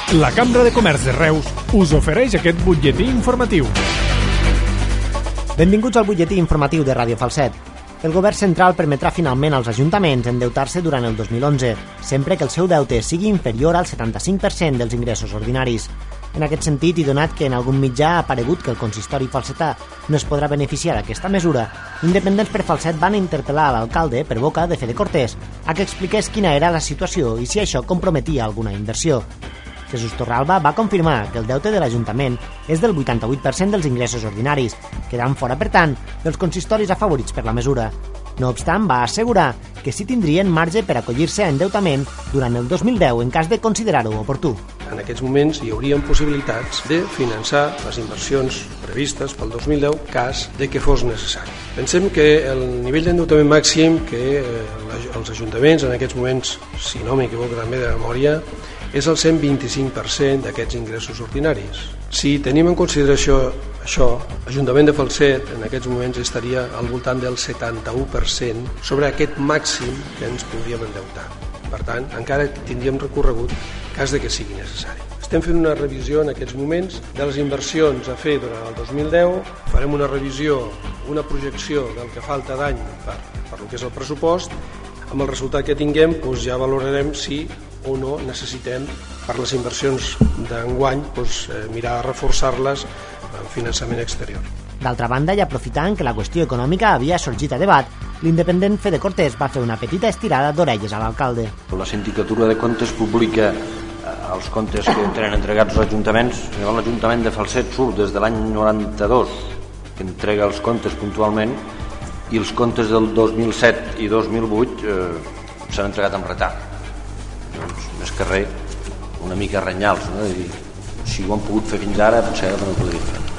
La Cambra de Comerç de Reus us ofereix aquest butlletí informatiu. Benvinguts al butlletí informatiu de Ràdio Falset. El govern central permetrà finalment als ajuntaments endeutar-se durant el 2011, sempre que el seu deute sigui inferior al 75% dels ingressos ordinaris. En aquest sentit, i donat que en algun mitjà ha aparegut que el consistori falsetà no es podrà beneficiar d'aquesta mesura, Independents per Falset van interpel·lar a l'alcalde, per boca de Fede Cortés, a que expliqués quina era la situació i si això comprometia alguna inversió. Jesús Torralba va confirmar que el deute de l'Ajuntament és del 88% dels ingressos ordinaris, quedant fora, per tant, dels consistoris afavorits per la mesura. No obstant, va assegurar que sí tindrien marge per acollir-se a endeutament durant el 2010 en cas de considerar-ho oportú. En aquests moments hi haurien possibilitats de finançar les inversions previstes pel 2010 cas de que fos necessari. Pensem que el nivell d'endeutament màxim que els ajuntaments en aquests moments, si no m'equivoco també de memòria, és el 125% d'aquests ingressos ordinaris. Si tenim en consideració això, l'Ajuntament de Falset en aquests moments estaria al voltant del 71% sobre aquest màxim que ens podríem endeutar. Per tant, encara tindríem recorregut cas de que sigui necessari. Estem fent una revisió en aquests moments de les inversions a fer durant el 2010, farem una revisió, una projecció del que falta d'any per el que és el pressupost. Amb el resultat que tinguem ja valorarem si o no necessitem per les inversions d'enguany mirar de reforçar-les amb finançament exterior. D'altra banda, i aprofitant que la qüestió econòmica havia sorgit a debat, l'independent Fede Cortés va fer una petita estirada d'orelles a l'alcalde. La Sindicatura de Comptes publica els comptes que tenen entregats als ajuntaments. L'Ajuntament de Falset surt des de l'any 92, que entrega els comptes puntualment, i els comptes del 2007 i 2008 s'han entregat amb retard. Doncs, més que res, una mica renyals, no? I si ho han pogut fer fins ara, potser no ho podríem fer.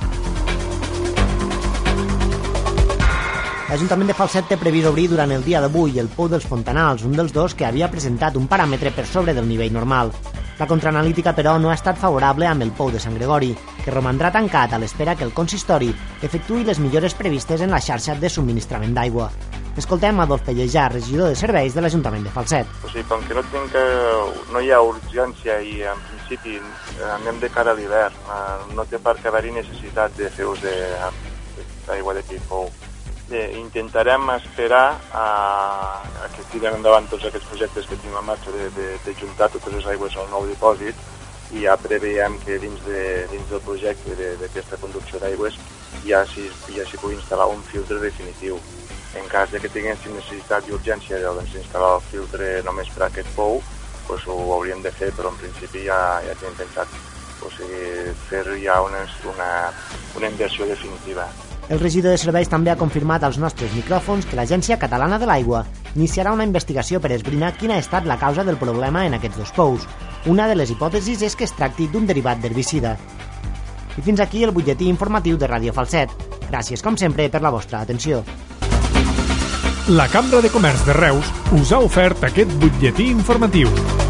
L'Ajuntament de Falset té previst obrir durant el dia d'avui el Pou dels Fontanals, un dels dos que havia presentat un paràmetre per sobre del nivell normal. La contraanalítica, però, no ha estat favorable amb el Pou de Sant Gregori, que romandrà tancat a l'espera que el consistori efectuï les millores previstes en la xarxa de subministrament d'aigua. Escoltem Adolf Pellejà, regidor de serveis de l'Ajuntament de Falset. O sigui, com que no hi ha urgència i en principi anem de cara a l'hivern, no té per què haver-hi necessitat de fer ús d'aigua d'aquell pou. Intentarem esperar a que tiren endavant tots aquests projectes que tenim en marxa de juntar totes les aigües al nou dipòsit i ja preveiem que dins del projecte d'aquesta conducció d'aigües ja s'hi pugui instal·lar un filtre definitiu. En cas que tinguéssim necessitat i urgència d'instal·lar el filtre només per a aquest pou, ho hauríem de fer, però en principi ja tenim pensat fer ja una inversió definitiva. El regidor de serveis també ha confirmat als nostres micròfons que l'Agència Catalana de l'Aigua iniciarà una investigació per esbrinar quina ha estat la causa del problema en aquests dos pous. Una de les hipòtesis és que es tracti d'un derivat d'herbicida. I fins aquí el butlletí informatiu de Ràdio Falset. Gràcies, com sempre, per la vostra atenció. La Cambra de Comerç de Reus us ha ofert aquest butlletí informatiu.